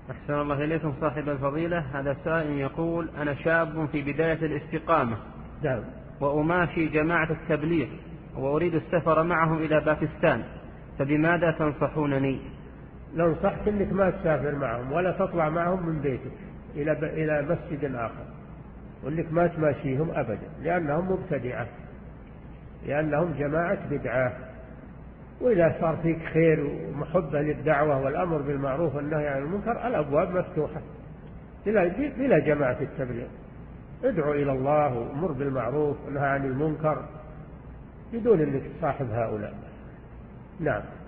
أحسن الله إليكم صاحب الفضيلة. هذا سائل يقول: أنا شاب في بداية الاستقامة، نعم، وأماشي جماعة التبليغ وأريد السفر معهم إلى باكستان، فبماذا تنصحونني؟ ننصحك أنك ما تسافر معهم ولا تطلع معهم من بيتك إلى مسجد آخر، وأنك ما تماشيهم أبدا، لأنهم مبتدعة، لأنهم جماعة بدعة. وإذا صار فيك خير ومحبة للدعوة والأمر بالمعروف والنهي عن المنكر، الأبواب مفتوحة بلا جماعة التبليغ. ادعو إلى الله وأمر بالمعروف ونهى عن المنكر بدون أنك تصاحب هؤلاء. نعم.